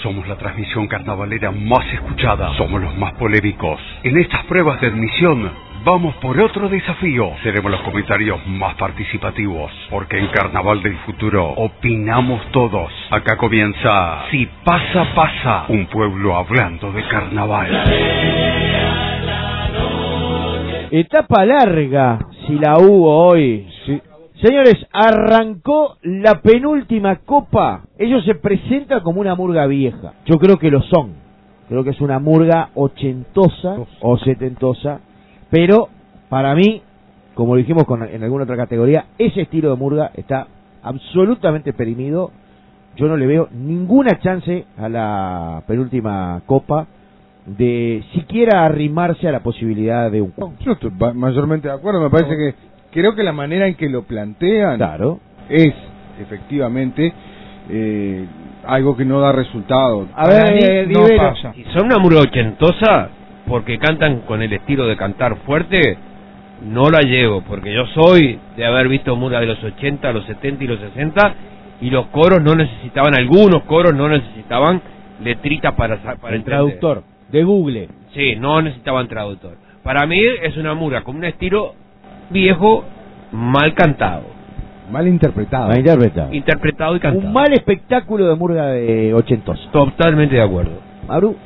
Somos la transmisión carnavalera más escuchada. Somos los más polémicos. En estas pruebas de admisión, vamos por otro desafío. Seremos los comentarios más participativos, porque en Carnaval del Futuro opinamos todos. Acá comienza Si Pasa, Pasa, un pueblo hablando de carnaval. Etapa larga, si la hubo hoy. Sí. Señores, arrancó la penúltima copa. Ellos se presentan como una murga vieja. Yo creo que lo son. Creo que es una murga ochentosa o setentosa. Pero, para mí, como lo dijimos en alguna otra categoría, ese estilo de murga está absolutamente perimido. Yo no le veo ninguna chance a la penúltima copa de siquiera arrimarse a la posibilidad de un... Yo estoy mayormente de acuerdo. Me parece que creo que la manera en que lo plantean, claro, es efectivamente algo que no da resultado. A ver, no pasa. Si son una murga ochentosa, porque cantan con el estilo de cantar fuerte, no la llevo, porque yo soy de haber visto murgas de los 80, los 70 y los 60, y los coros no necesitaban, algunos coros no necesitaban letritas para el traductor de Google. Sí, no necesitaban traductor. Para mí es una murga con un estilo viejo, mal cantado. Mal interpretado. Mal interpretado. Interpretado y cantado. Un mal espectáculo de murga de ochentosa. Totalmente de acuerdo. Maru.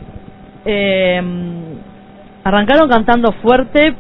Arrancaron cantando fuerte,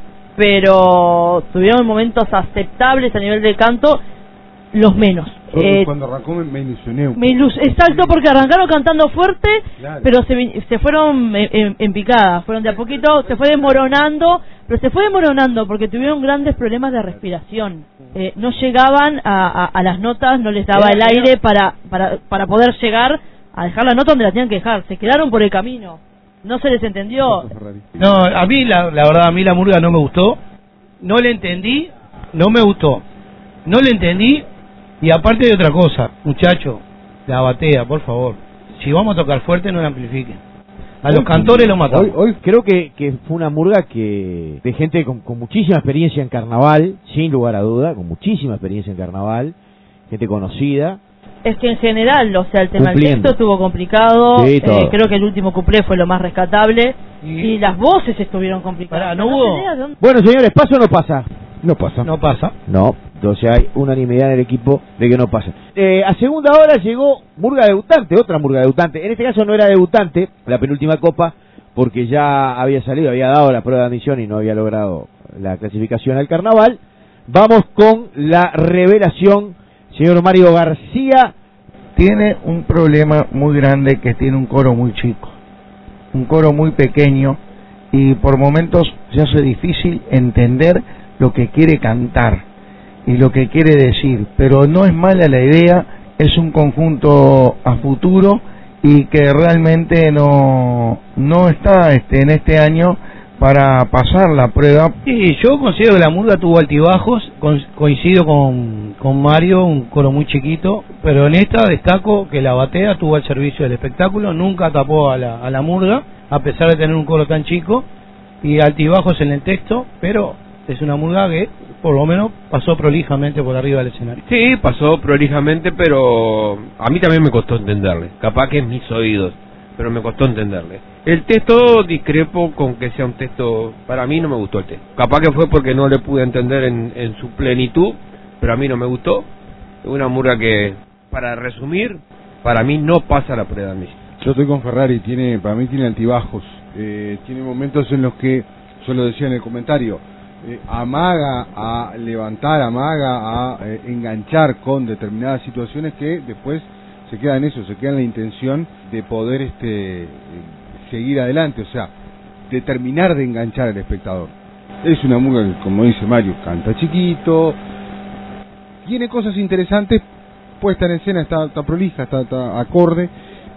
pero tuvieron momentos aceptables a nivel de canto, los menos. Cuando arrancó me ilusioné. Exacto, porque arrancaron cantando fuerte, claro, pero se fueron en picada, fueron de a poquito, se fue desmoronando, pero se fue desmoronando porque tuvieron grandes problemas de respiración. No llegaban a las notas, no les daba el aire para poder llegar a dejar la nota donde la tenían que dejar, se quedaron por el camino. No se les entendió. No, a mí la verdad, a mí la murga no me gustó. No le entendí, no me gustó. No le entendí, y aparte de otra cosa, muchacho, la batea, por favor. Si vamos a tocar fuerte, no la amplifiquen. A los cantores lo matamos. Hoy creo que fue una murga de gente con muchísima experiencia en carnaval, sin lugar a duda, con muchísima experiencia en carnaval, gente conocida. Es que en general, o sea, el tema del texto estuvo complicado, sí, creo que el último cuplé fue lo más rescatable, y las voces estuvieron complicadas. ¿No hubo? Bueno, señores, ¿pasa o no pasa? No pasa. No pasa. No, entonces hay unanimidad en el equipo de que no pasa. A segunda hora llegó murga debutante, otra murga debutante. En este caso no era debutante, la penúltima copa, porque ya había salido, había dado la prueba de admisión y no había logrado la clasificación al carnaval. Vamos con la revelación. Señor Mario García. Tiene un problema muy grande, que tiene un coro muy chico, un coro muy pequeño, y por momentos se hace difícil entender lo que quiere cantar y lo que quiere decir, pero no es mala la idea, es un conjunto a futuro y que realmente no está en este año para pasar la prueba. Sí, yo considero que la murga tuvo altibajos, coincido con Mario, un coro muy chiquito, pero en esta destaco que la batea tuvo al servicio del espectáculo, nunca tapó a la murga, a pesar de tener un coro tan chico, y altibajos en el texto, pero es una murga que por lo menos pasó prolijamente por arriba del escenario. Sí, pasó prolijamente, pero a mí también me costó entenderle, capaz que es mis oídos, pero me costó entenderle. El texto discrepo con que sea un texto, para mí no me gustó el texto. Capaz que fue porque no le pude entender en su plenitud, pero a mí no me gustó. Es una murga que, para resumir, para mí no pasa la prueba de admisión. Yo estoy con Ferrari, para mí tiene altibajos. Tiene momentos en los que, yo lo decía en el comentario, amaga a levantar, amaga a enganchar con determinadas situaciones que después se queda en eso, se queda en la intención de poder seguir adelante, o sea, de terminar de enganchar al espectador. Es una murga que, como dice Mario, canta chiquito, tiene cosas interesantes, puesta en escena, está prolija, está acorde,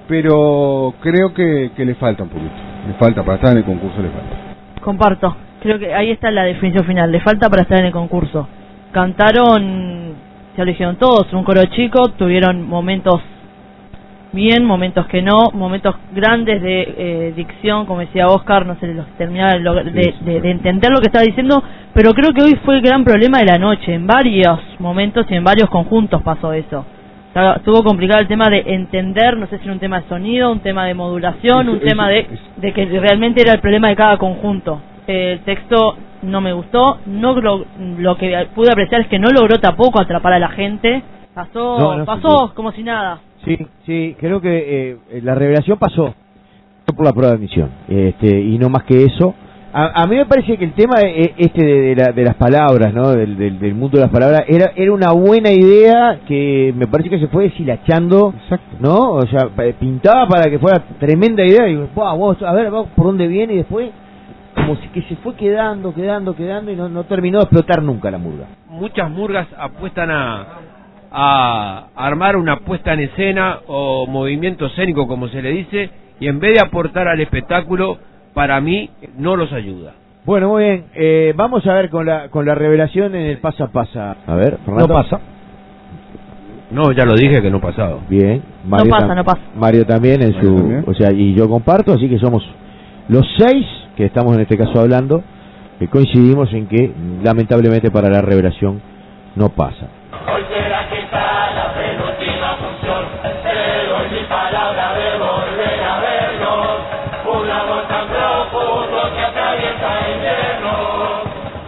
pero creo que le falta un poquito, le falta, para estar en el concurso le falta. Comparto, creo que ahí está la definición final, le falta para estar en el concurso. Cantaron, ya lo dijeron todos, un coro chico, tuvieron momentos bien, momentos que no, momentos grandes de dicción, como decía Oscar, no se los terminaba de entender lo que estaba diciendo, pero creo que hoy fue el gran problema de la noche, en varios momentos y en varios conjuntos pasó eso. Estuvo complicado el tema de entender, no sé si era un tema de sonido, un tema de modulación, un tema de que realmente era el problema de cada conjunto. El texto no me gustó, lo que pude apreciar es que no logró tampoco atrapar a la gente, pasó como si nada. Sí, creo que la revelación pasó por la prueba de admisión, y no más que eso. A mí me parece que el tema de las palabras, ¿no? Del mundo de las palabras, era una buena idea que me parece que se fue deshilachando. Exacto. ¿No? O sea, pintaba para que fuera tremenda idea y vamos a ver por dónde viene, y después como si que se fue quedando y no terminó de explotar nunca la murga. Muchas murgas apuestan a armar una puesta en escena o movimiento escénico, como se le dice, y en vez de aportar al espectáculo, para mí no los ayuda. Bueno, muy bien, vamos a ver con la revelación en el pasa. A ver, Fernando. No pasa. No, ya lo dije que no pasaba. Bien, Mario no pasa. Mario también también. O sea, y yo comparto, así que somos los 6 que estamos en este caso hablando, que coincidimos en que lamentablemente para la revelación no pasa. Hoy será quizá la penúltima función, te doy mi palabra de volver a vernos, un amor tan profundo que atraviesa inviernos.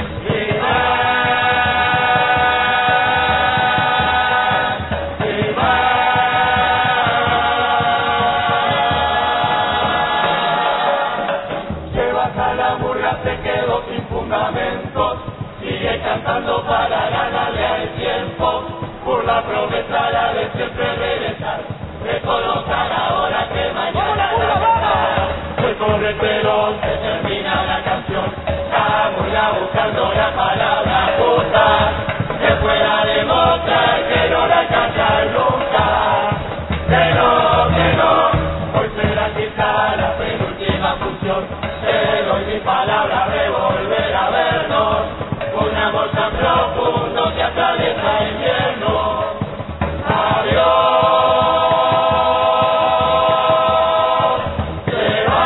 Llevas a la murga, se quedó sin fundamentos, sigue cantando para ganarle al tiempo, por la promesa la de siempre regresar, recolocar ahora que mañana no. Hoy corre el pelón, se termina la canción, la murga buscando la palabra justa, que pueda demostrar que no la alcanza nunca, que no, hoy será quizá la penúltima función, te doy mi palabra de volver a vernos, un amor tan profundo que atraviesa el invierno. Adiós, se va.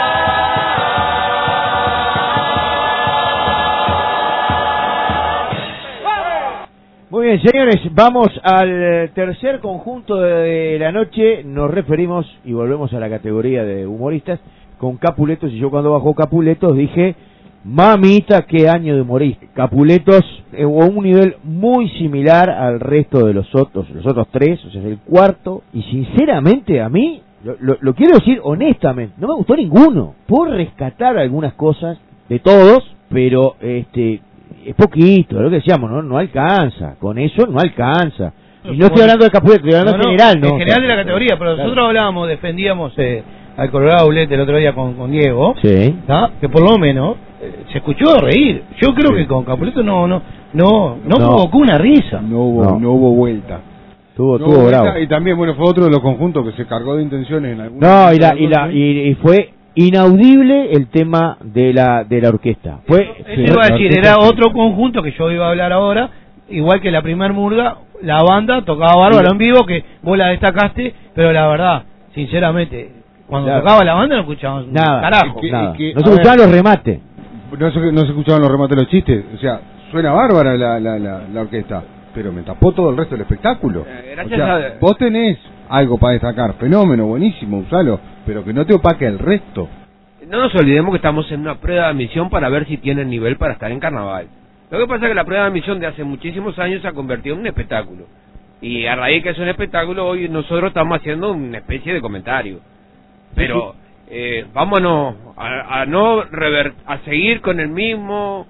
Muy bien, señores, vamos al tercer conjunto de la noche. Nos referimos y volvemos a la categoría de humoristas con Capuletos, y yo cuando bajó Capuletos dije: mamita, qué año de humorista. Capuletos a un nivel muy similar al resto de los otros 3, o sea, es el cuarto, y sinceramente a mí, lo quiero decir honestamente, no me gustó ninguno. Puedo rescatar algunas cosas de todos, pero es poquito, es lo que decíamos, no alcanza, con eso no alcanza. Y no estoy hablando de Capuletos, estoy hablando en general, ¿no? En general de la categoría, pero nosotros hablábamos, defendíamos al Colorado Bullet el otro día con Diego, sí, que por lo menos se escuchó reír. Yo creo que con Capuleto no provocó una risa. No hubo vuelta. Tuvo vuelta, bravo. y también, bueno, fue otro de los conjuntos que se cargó de intenciones en algún y fue inaudible el tema de la orquesta. Iba a decir, era otro conjunto que yo iba a hablar ahora, igual que la primer murga, la banda tocaba bárbaro en vivo, que vos la destacaste, pero la verdad, sinceramente, cuando tocaba la banda no escuchábamos nada, carajo. No se escuchaban los remates. No se escuchaban los remates de los chistes. O sea, suena bárbara la orquesta, pero me tapó todo el resto del espectáculo. Vos tenés algo para destacar, fenómeno, buenísimo, usalo, pero que no te opaque el resto. No nos olvidemos que estamos en una prueba de admisión para ver si tienen nivel para estar en carnaval. Lo que pasa es que la prueba de admisión de hace muchísimos años se ha convertido en un espectáculo. Y a raíz de que es un espectáculo, hoy nosotros estamos haciendo una especie de comentario. Pero vámonos a seguir con el mismo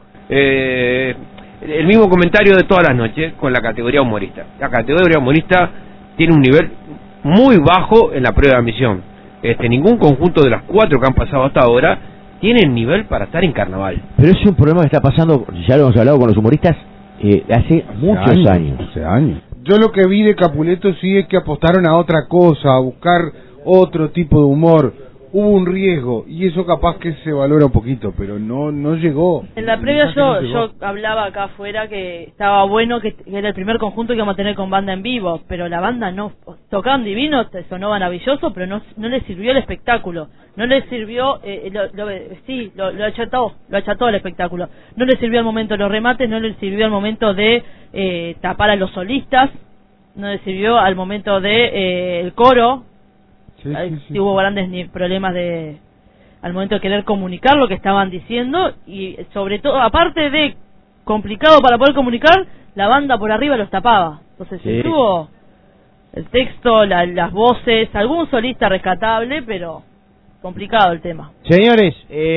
comentario de todas las noches con la categoría humorista. La categoría humorista tiene un nivel muy bajo en la prueba de admisión. Ningún conjunto de las 4 que han pasado hasta ahora tiene nivel para estar en carnaval. Pero es un problema que está pasando, ya lo hemos hablado con los humoristas, hace muchos años. Hace años. Yo lo que vi de Capuleto sí es que apostaron a otra cosa, a buscar otro tipo de humor. Hubo un riesgo y eso capaz que se valora un poquito, pero no llegó. En la previa yo hablaba acá afuera que estaba bueno, que era el primer conjunto que íbamos a tener con banda en vivo, pero la banda no tocaban divino, sonó maravilloso, pero no le sirvió el espectáculo, no le sirvió, lo acható el espectáculo, no le sirvió al momento de los remates, no le sirvió al momento de tapar a los solistas. no le sirvió al momento de el coro. Sí, hubo grandes problemas al momento de querer comunicar lo que estaban diciendo, y sobre todo, aparte de complicado para poder comunicar, la banda por arriba los tapaba. Entonces estuvo el texto, las voces, algún solista rescatable, pero complicado el tema. Señores,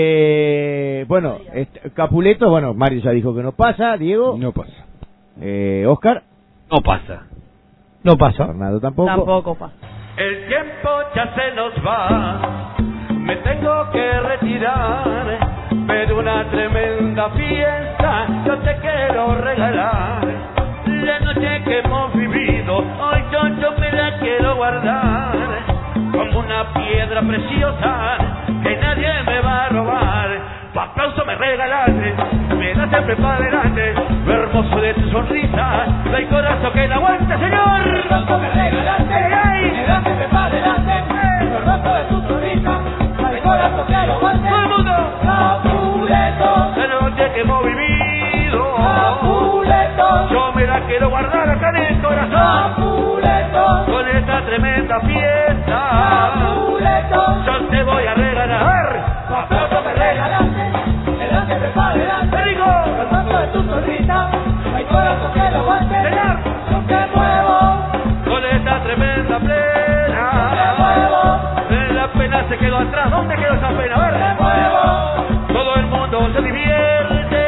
bueno, Capuleto, bueno, Mario ya dijo que no pasa, Diego. No pasa. Oscar. No pasa. No pasa. Fernando tampoco. Tampoco pasa. El tiempo ya se nos va, me tengo que retirar, pero una tremenda fiesta yo te quiero regalar. La noche que hemos vivido, hoy yo me la quiero guardar, como una piedra preciosa que nadie me va a robar. Tu aplauso me regalaste, me das siempre para adelante, lo hermoso de tu sonrisa, del corazón que no aguanta, señor. Tu aplauso me regalaste, me das siempre para adelante, lo hermoso de tu sonrisa, del corazón que no aguanta. Todo el mundo. Capuleto, la noche que hemos vivido, Capuleto, yo me la quiero guardar acá en el corazón. Capuleto, con esta tremenda fiesta, Capuleto, yo te voy a regalar. Tu aplauso me regalaste, me das siempre para adelante, lo hermoso de tu sonrisa, del corazón que no aguante. Señor, yo te muevo con esta tremenda plena. La pena se quedó atrás. ¿Dónde quedó esa pena? A ver. Todo el mundo se divierte.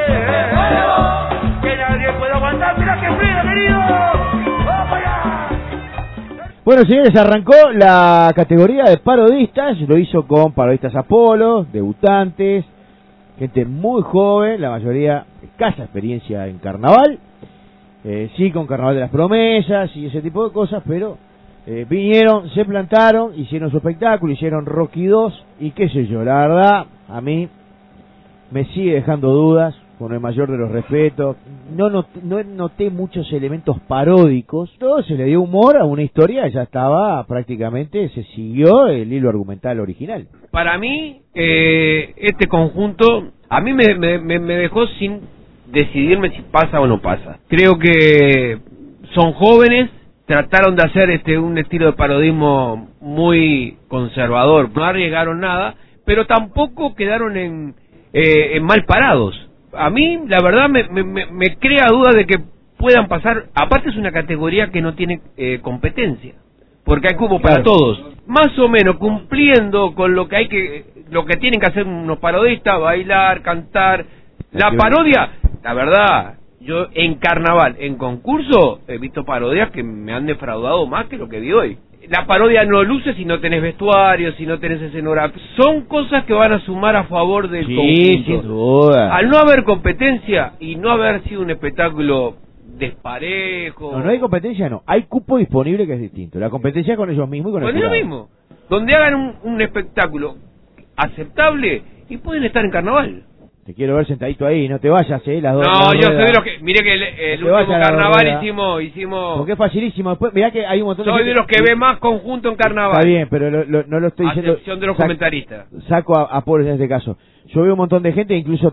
Que nadie puede aguantar. Mira qué frío, querido. ¡Vamos allá! Bueno, señores, arrancó la categoría de parodistas. Lo hizo con parodistas Apolo, debutantes, gente muy joven, la mayoría escasa experiencia en carnaval. Sí, con Carnaval de las Promesas y ese tipo de cosas, pero vinieron, se plantaron, hicieron su espectáculo, hicieron Rocky 2 y qué sé yo. La verdad, a mí me sigue dejando dudas, con el mayor de los respetos. No noté muchos elementos paródicos. Todo se le dio humor a una historia, ya estaba prácticamente, se siguió el hilo argumental original. Para mí, este conjunto, a mí me dejó sin decidirme si pasa o no pasa. Creo que son jóvenes, trataron de hacer un estilo de parodismo muy conservador, no arriesgaron nada, pero tampoco quedaron en mal parados. A mí, la verdad, me crea duda de que puedan pasar. Aparte es una categoría que no tiene competencia, porque hay cupo para todos. Más o menos cumpliendo con lo que tienen que hacer unos parodistas, bailar, cantar. La parodia, la verdad, yo en carnaval, en concurso, he visto parodias que me han defraudado más que lo que vi hoy. La parodia no luce si no tenés vestuario, si no tenés escenografía. Son cosas que van a sumar a favor del conjunto. Sin duda. Al no haber competencia y no haber sido un espectáculo desparejo. No hay competencia, no. Hay cupo disponible, que es distinto. La competencia es con ellos mismos y con el jurado. Con ellos mismos. Donde hagan un espectáculo aceptable y pueden estar en carnaval. Te quiero ver sentadito ahí, no te vayas, las dos. No, yo soy de los que... Mire que el último carnaval hicimos... Porque es facilísimo. Después, mirá que hay un montón de gente... Soy de los que ve más conjunto en carnaval. Está bien, pero no lo estoy diciendo... A excepción de los comentaristas. Saco a pobres en este caso. Yo veo un montón de gente, incluso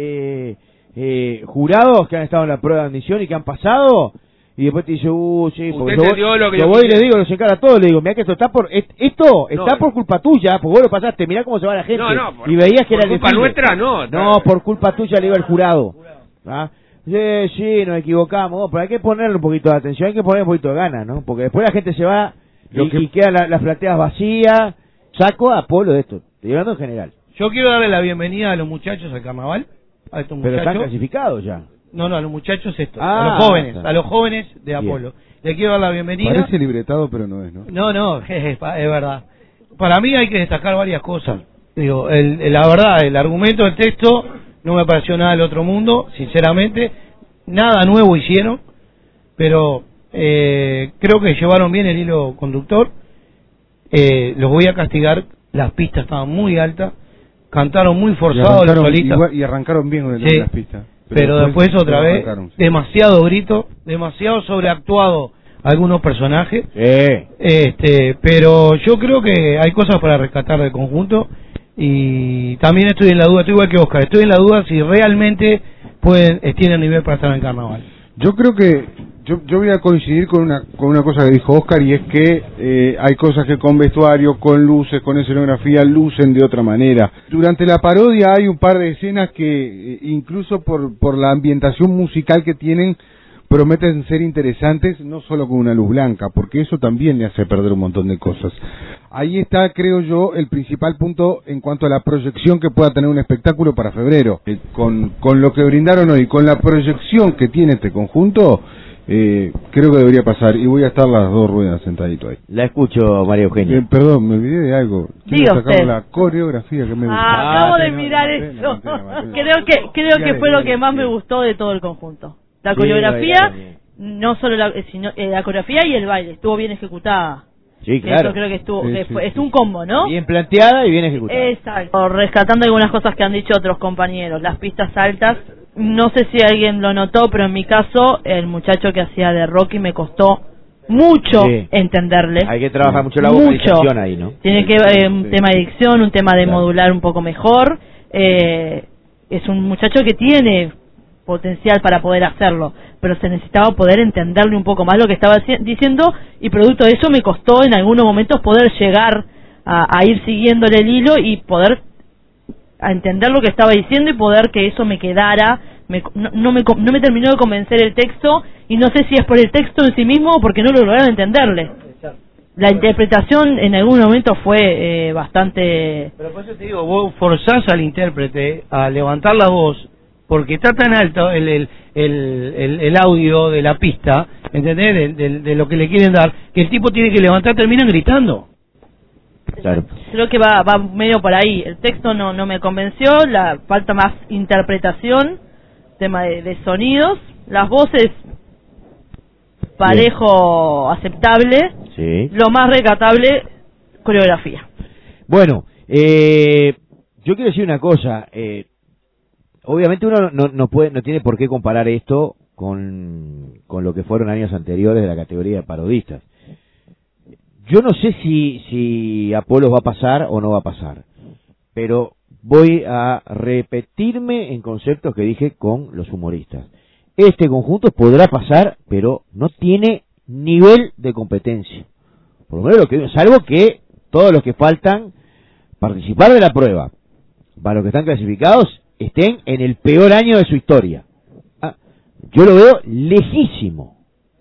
jurados que han estado en la prueba de admisión y que han pasado... Y después te dice, sí, porque yo voy y le digo, los encara a todos, le digo, mirá que esto está por culpa tuya, porque vos lo pasaste, mirá cómo se va la gente. Y veías que era culpa nuestra, no, por culpa tuya le iba el jurado. ¿Ah? Sí, nos equivocamos, pero hay que ponerle un poquito de atención, hay que ponerle un poquito de ganas, ¿no? Porque después la gente se va y quedan las plateas vacías. Saco a Polo de esto, estoy hablando en general. Yo quiero darle la bienvenida a los muchachos al carnaval, a estos muchachos. Pero están clasificados ya. No, a los muchachos a los jóvenes de Apolo. Le quiero dar la bienvenida. Parece libretado, pero no es, ¿no? No, es verdad. Para mí hay que destacar varias cosas. Digo, la verdad, el argumento del texto no me pareció nada del otro mundo, sinceramente. Nada nuevo hicieron, pero creo que llevaron bien el hilo conductor. Los voy a castigar, las pistas estaban muy altas, cantaron muy forzados los solistas. Y arrancaron bien con el las pistas. Pero después otra vez, demasiado grito, demasiado sobreactuado algunos personajes. Pero yo creo que hay cosas para rescatar del conjunto. Y también estoy en la duda, estoy igual que Oscar, estoy en la duda si realmente tienen nivel para estar en carnaval. Yo creo Yo voy a coincidir con una cosa que dijo Oscar, y es que hay cosas que con vestuario, con luces, con escenografía lucen de otra manera. Durante la parodia hay un par de escenas que incluso por la ambientación musical que tienen prometen ser interesantes, no solo con una luz blanca, porque eso también le hace perder un montón de cosas. Ahí está, creo yo, el principal punto en cuanto a la proyección que pueda tener un espectáculo para febrero. Con lo que brindaron hoy, con la proyección que tiene este conjunto, creo que debería pasar, y voy a estar las dos ruedas sentadito ahí. La escucho, María Eugenia. Perdón, me olvidé de algo. Diga Quiero sacar usted. la coreografía que me gusta. Acabo de mirar eso. Creo que fue lo que más me gustó de todo el conjunto. La coreografía, no solo sino la coreografía y el baile, estuvo bien ejecutada. Sí, claro. Eso creo que estuvo, es un combo, ¿no? Bien planteada y bien ejecutada. Exacto. Rescatando algunas cosas que han dicho otros compañeros, las pistas altas, no sé si alguien lo notó, pero en mi caso, el muchacho que hacía de Rocky me costó mucho entenderle. Hay que trabajar mucho la vocalización ahí, ¿no? Tiene que un tema de dicción, un tema de modular un poco mejor. Es un muchacho que tiene potencial para poder hacerlo, pero se necesitaba poder entenderle un poco más lo que estaba diciendo, y producto de eso me costó en algunos momentos poder llegar a ir siguiéndole el hilo y poder a entender lo que estaba diciendo y poder que eso me quedara. No me terminó de convencer el texto, y no sé si es por el texto en sí mismo o porque no lo lograron entenderle. La interpretación en algún momento fue bastante... Pero por eso te digo, vos forzás al intérprete a levantar la voz, porque está tan alto el audio de la pista, ¿entendés? De lo que le quieren dar, que el tipo tiene que levantar, terminan gritando. Claro. Creo que va medio por ahí. El texto no me convenció, falta más interpretación, tema de sonidos, las voces parejo, aceptable, sí. Lo más recatable, coreografía. Bueno, yo quiero decir una cosa, obviamente uno no tiene por qué comparar esto con lo que fueron años anteriores de la categoría de parodistas. Yo no sé si Apolos va a pasar o no va a pasar, pero voy a repetirme en conceptos que dije con los humoristas. Este conjunto podrá pasar, pero no tiene nivel de competencia. Por lo menos salvo que todos los que faltan participar de la prueba, para los que están clasificados, estén en el peor año de su historia. Yo lo veo lejísimo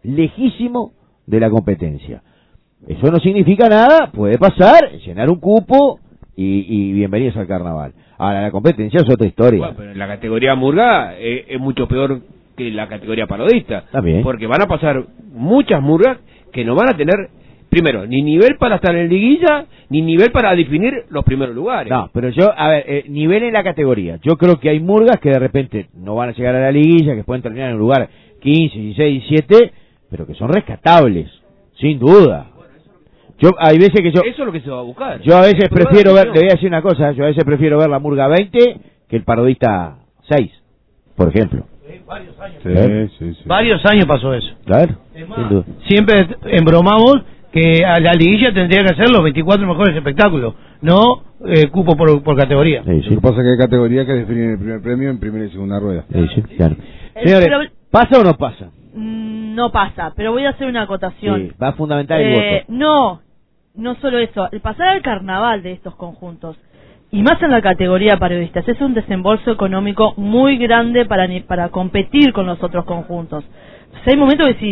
de la competencia. Eso no significa nada, puede pasar, llenar un cupo y bienvenidos al carnaval. Ahora, la competencia es otra historia. Bueno, pero la categoría murga es mucho peor que la categoría parodista. También. Porque van a pasar muchas murgas que no van a tener, primero, ni nivel para estar en liguilla, ni nivel para definir los primeros lugares. No, pero nivel en la categoría. Yo creo que hay murgas que de repente no van a llegar a la liguilla, que pueden terminar en el lugar 15, 16, 17, pero que son rescatables, sin duda. Hay veces que eso es lo que se va a buscar. Yo a veces prefiero ver, le voy a decir una cosa, yo a veces prefiero ver la murga 20 que el parodista 6, por ejemplo. Varios años. Sí. Varios años pasó eso. Claro. Sin duda. Siempre embromamos que a la liguilla tendría que ser los 24 mejores espectáculos, no cupo por categoría. Sí. Lo que pasa es que hay categorías que definen el primer premio en primera y segunda rueda. Sí, claro. Señores, ¿pasa o no pasa? No pasa, pero voy a hacer una acotación. Sí, va a fundamentar el voto. No solo eso, el pasar al carnaval de estos conjuntos, y más en la categoría parodistas, es un desembolso económico muy grande para competir con los otros conjuntos. Entonces, hay momentos que decís,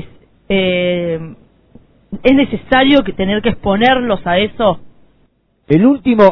¿es necesario tener que exponerlos a eso? El último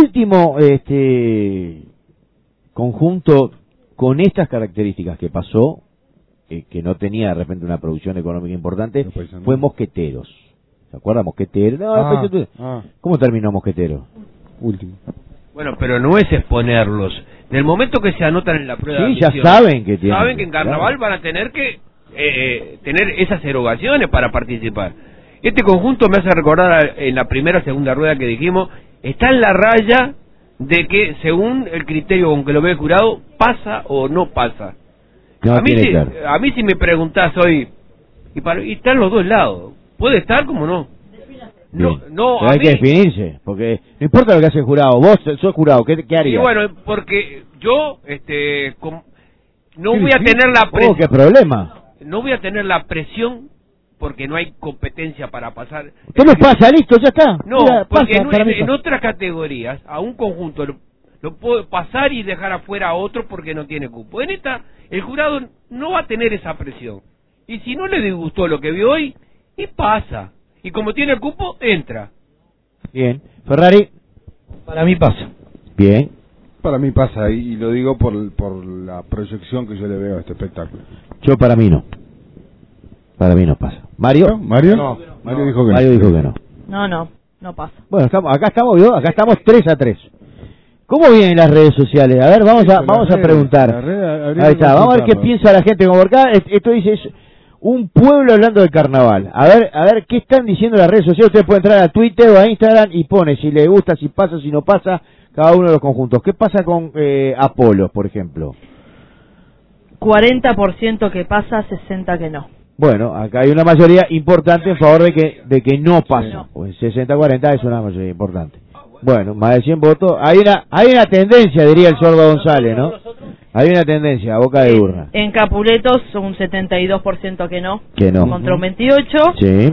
conjunto con estas características que pasó, que no tenía de repente una producción económica importante, fue Mosqueteros. ¿Se acuerdan? Mosqueteros. ¿Cómo terminó Mosqueteros? Último. Bueno, pero no es exponerlos. Del momento que se anotan en la prueba, sí, ya saben que tienen. Saben que en carnaval van a tener que tener esas erogaciones para participar. Este conjunto me hace recordar en la primera segunda rueda que dijimos, está en la raya de que según el criterio con que lo ve el jurado, pasa o no pasa. No, a mí si me preguntás hoy, y están los dos lados, ¿puede estar como no? No, pero hay que definirse, porque no importa lo que hace el jurado, vos sos jurado, ¿qué harías? Y bueno, porque yo no voy a tener la ¿Qué problema? no voy a tener la presión porque no hay competencia para pasar. ¿Qué nos pasa? Listo, ya está. No, Mira, porque pasa, en otras categorías, a un conjunto lo puedo pasar y dejar afuera a otro porque no tiene cupo. En esta, el jurado no va a tener esa presión. Y si no le disgustó lo que vio hoy, y pasa. Y como tiene cupo, entra. Bien. Ferrari. Para mí pasa. Bien. Para mí pasa, y lo digo por la proyección que yo le veo a este espectáculo. Yo para mí no. Para mí no pasa. ¿Mario? ¿Mario? No. Mario dijo que Mario no. dijo que no. No pasa. Bueno, acá estamos, ¿vio? Acá estamos 3-3. ¿Cómo vienen las redes sociales? A ver, vamos a preguntar. Ahí está, vamos a ver qué piensa la gente. Como por acá, esto dice, es un pueblo hablando del carnaval. A ver qué están diciendo las redes sociales. Ustedes pueden entrar a Twitter o a Instagram y pone si le gusta, si pasa, si no pasa, cada uno de los conjuntos. ¿Qué pasa con Apolo, por ejemplo? 40% que pasa, 60% que no. Bueno, acá hay una mayoría importante en favor de que no pasa. No. Pues 60-40 es una mayoría importante. Bueno, más de 100 votos. Hay una tendencia, diría el Sordo González, ¿no? Hay una tendencia, a boca de urna. En Capuletos un 72% que no. Que no. Contra un 28%. Sí.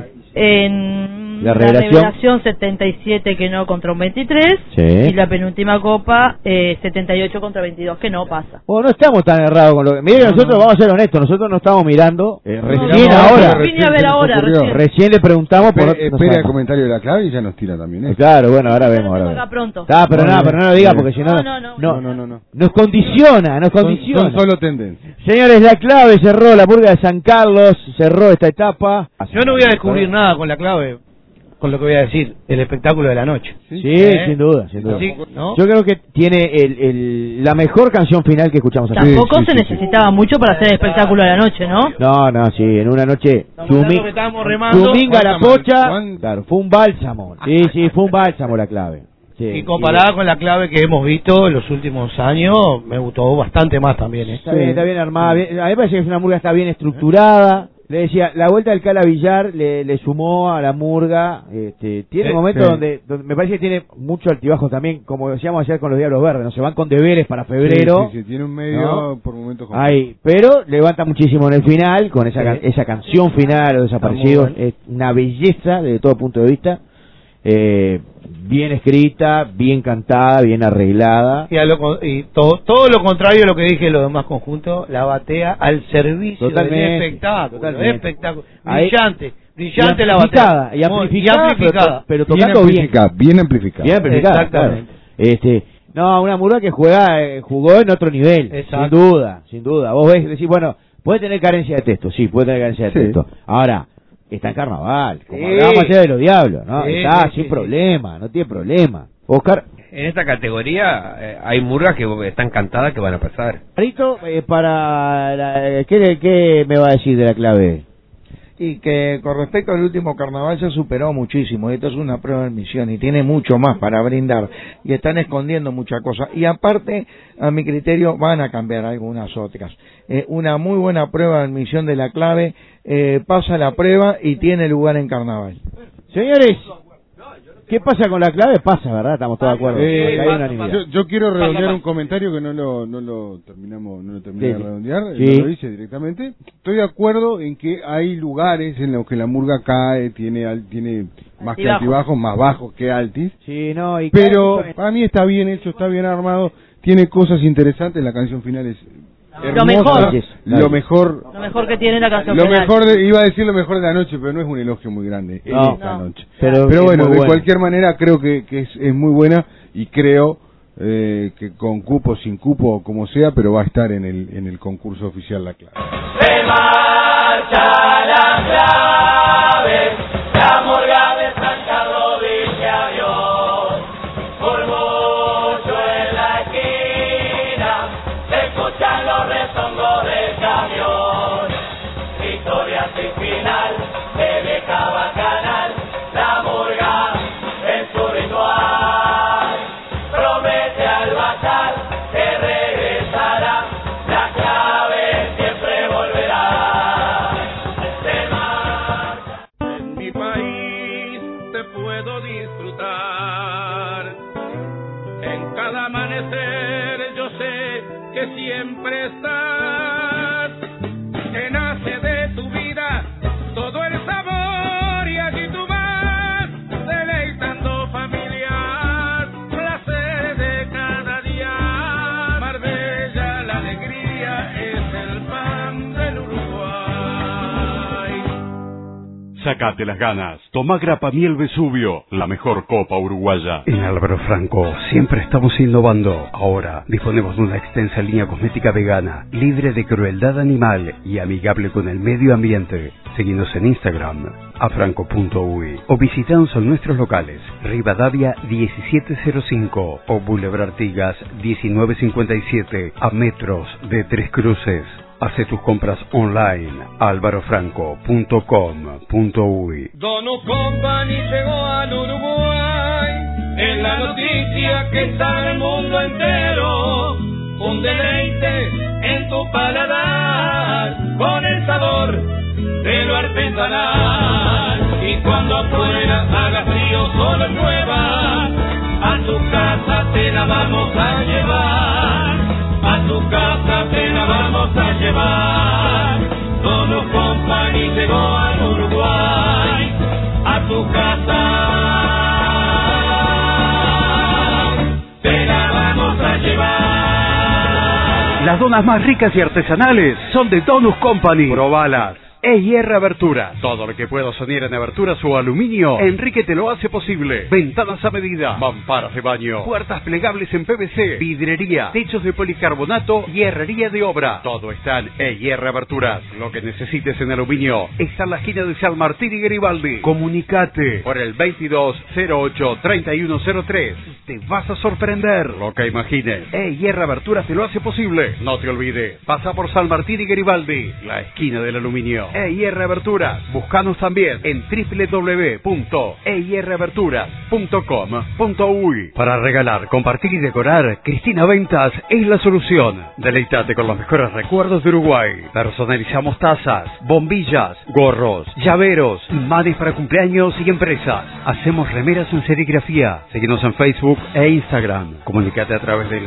En la revelación 77 que no contra un 23. Sí. Y la penúltima copa 78 contra 22 que no pasa. Bueno, no estamos tan errados con lo que... Miren, nosotros vamos a ser honestos, nosotros no estamos mirando recién ahora. Vine a ver ahora, recién le preguntamos por... Espera el comentario de la clave y ya nos tira también. Claro, bueno, ahora vemos. Acá pronto. Pero no lo diga porque si no... No. Nos condiciona. Son solo tendencias. Señores, la clave cerró la purga de San Carlos, cerró esta etapa. Yo no voy a descubrir nada con la clave, con lo que voy a decir, el espectáculo de la noche. Sí, sin duda. Sí, ¿no? Yo creo que tiene la mejor canción final que escuchamos aquí. Tampoco se necesitaba mucho para hacer el espectáculo de la noche, ¿no? No, sí, en una noche Chuminga la pocha, claro, fue un bálsamo. Sí, fue un bálsamo la clave. Sí, y comparada con la clave que hemos visto en los últimos años, me gustó bastante más también. Está bien armada. A mí me parece que es una murga, está bien estructurada. Le decía, la vuelta del Cala Villar le sumó a la murga. Tiene momentos donde me parece que tiene mucho altibajo también, como decíamos ayer con los Diablos Verdes, no se van con deberes para febrero. Sí, tiene un medio, ¿no? Por momentos. Pero levanta muchísimo en el final, con esa canción final, Los Desaparecidos, es una belleza desde todo punto de vista. Bien escrita, bien cantada, bien arreglada. Y todo lo contrario a lo que dije de los demás conjuntos, la batea al servicio del espectáculo. Espectáculo. Brillante la batea. Y amplificada, pero tocando bien. Bien amplificada. Exactamente. Claro. Una murga que jugó en otro nivel. Exacto. Sin duda. Vos ves, decís, bueno, puede tener carencia de texto, sí, puede tener carencia de texto. Ahora, está en carnaval, como hablábamos ayer de los Diablos, ¿no? Está sin problema, no tiene problema. Oscar. En esta categoría hay murgas que están cantadas que van a pasar. Marito, ¿qué me va a decir de la clave? Y que con respecto al último carnaval se superó muchísimo. Esto es una prueba de admisión y tiene mucho más para brindar. Y están escondiendo muchas cosas. Y aparte, a mi criterio, van a cambiar algunas otras. Una muy buena prueba de admisión de la clave, pasa la prueba y tiene lugar en carnaval. Señores, ¿qué pasa con la clave? Pasa, ¿verdad? Estamos todos de acuerdo. Yo quiero redondear un comentario que no lo terminamos de redondear, lo hice directamente. Estoy de acuerdo en que hay lugares en los que la murga cae, tiene más que altibajos, más bajos que altis. Pero para mí está bien hecho, está bien armado, tiene cosas interesantes, la canción final es hermosa, lo mejor que tiene la canción final. Iba a decir lo mejor de la noche, pero no es un elogio muy grande esta noche. Pero bueno, de cualquier manera creo que es muy buena y creo que con cupo, sin cupo, como sea, pero va a estar en el concurso oficial la clave. Se marcha la clave, la murga de San Carlos dice adiós, por mucho en la esquina se escuchan los rezongos del camión, victoria sin final, se deja bacanal, la murga en su ritual, promete al bazar que regresará, la clave siempre volverá, se marcha. En mi país te puedo disfrutar, en cada amanecer yo sé que siempre estás, que nace de Sacate las ganas. Tomá Grapa Miel Vesubio, la mejor copa uruguaya. En Álvaro Franco siempre estamos innovando. Ahora disponemos de una extensa línea cosmética vegana, libre de crueldad animal y amigable con el medio ambiente. Seguinos en Instagram, afranco.uy, o visitanos en nuestros locales, Rivadavia 1705 o Boulevard Artigas 1957, a metros de Tres Cruces. Hace tus compras online, alvarofranco.com.uy. Donut Company llegó al Uruguay, es la noticia que está en el mundo entero. Un deleite en tu paladar, con el sabor de lo artesanal. Y cuando afuera haga frío, solo llueva, a tu casa te la vamos a llevar. A tu casa te la vamos a llevar. Donut Company llegó al Uruguay, a tu casa te la vamos a llevar. Las donas más ricas y artesanales son de Donut Company. Probalas. EIR Aberturas. Todo lo que puedas soñar en aberturas o aluminio, Enrique te lo hace posible. Ventanas a medida, mamparas de baño, puertas plegables en PVC, vidrería, techos de policarbonato y herrería de obra. Todo está en EIR Aberturas. Lo que necesites en aluminio está en la esquina de San Martín y Garibaldi. Comunicate por el 2208-3103. Te vas a sorprender lo que imagines. EIR Aberturas te lo hace posible. No te olvides, pasa por San Martín y Garibaldi, la esquina del aluminio. EIR Aberturas. Búscanos también en www.eiraberturas.com.uy. Para regalar, compartir y decorar, Cristina Ventas es la solución. Deleítate con los mejores recuerdos de Uruguay. Personalizamos tazas, bombillas, gorros, llaveros, imanes para cumpleaños y empresas. Hacemos remeras en serigrafía. Síguenos en Facebook e Instagram. Comunicate a través del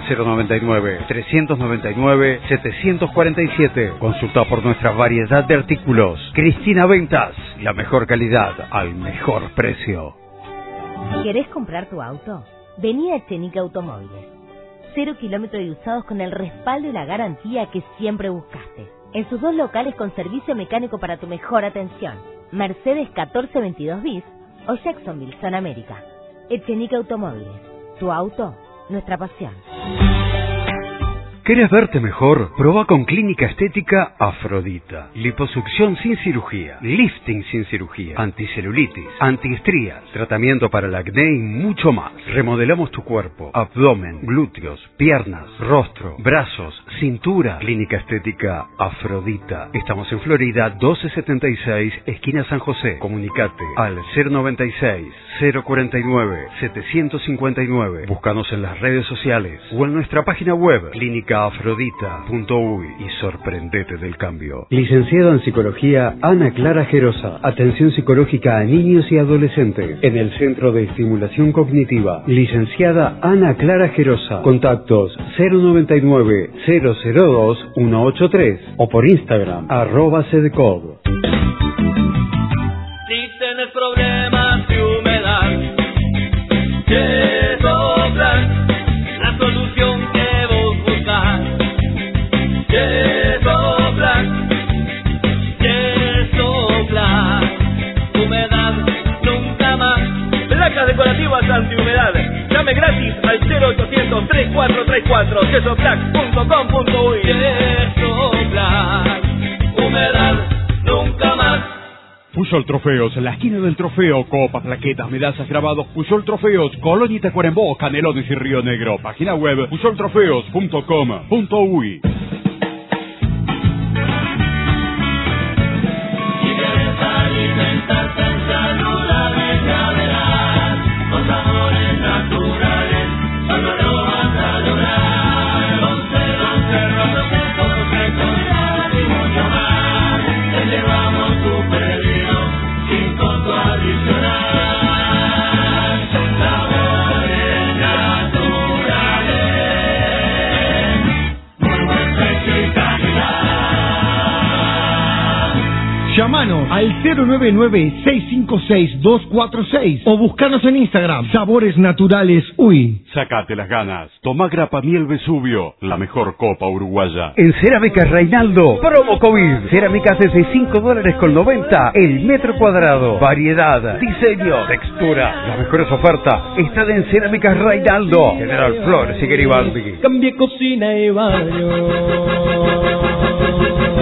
099-399-747. Consulta por nuestra variedad de artículos. Cristina Ventas, la mejor calidad al mejor precio. ¿Querés comprar tu auto? Vení a Echenique Automóviles. 0 kilómetros de usados con el respaldo y la garantía que siempre buscaste. En sus 2 locales con servicio mecánico para tu mejor atención. Mercedes 1422 bis o Jacksonville, Zona América. Echenique Automóviles. Tu auto, nuestra pasión. ¿Querés verte mejor? Proba con Clínica Estética Afrodita. Liposucción sin cirugía, lifting sin cirugía, anticelulitis, antiestrías, tratamiento para el acné y mucho más. Remodelamos tu cuerpo, abdomen, glúteos, piernas, rostro, brazos, cintura. Clínica Estética Afrodita. Estamos en Florida 1276, esquina San José. Comunicate al 096-049-759. Búscanos en las redes sociales o en nuestra página web clínicaafrodita.uy y sorprendete del cambio. Licenciada en Psicología Ana Clara Gerosa. Atención psicológica a niños y adolescentes en el Centro de Estimulación Cognitiva. Licenciada Ana Clara Gerosa. Contactos 099-002-183 o por Instagram @cdcod. Si tienes problemas de humedad, Yesoplan, la solución que vos buscas. Yesoplan, Yesoplan, humedad nunca más. Placas decorativas antihumedad. Llame gratis al 0800-3434, yesoplan.com.uy. Yesoplan, humedad nunca más. Puyol Trofeos, en la esquina del trofeo, copas, plaquetas, medallas, grabados. Puyol Trofeos, Colón y Tacuarembó, Canelones y Río Negro. Página web puyoltrofeos.com.uy. Muy buen al 099-656-246 o buscanos en Instagram, Sabores Naturales UI. Sácate las ganas. Toma Grapa Miel Vesubio, la mejor copa uruguaya. En Cerámicas Reinaldo, promo COVID. Cerámicas desde $5.90 el metro cuadrado. Variedad, diseño, textura. Las mejores ofertas están en Cerámicas Reinaldo. General Flores y Garibaldi. Cambie cocina y baño.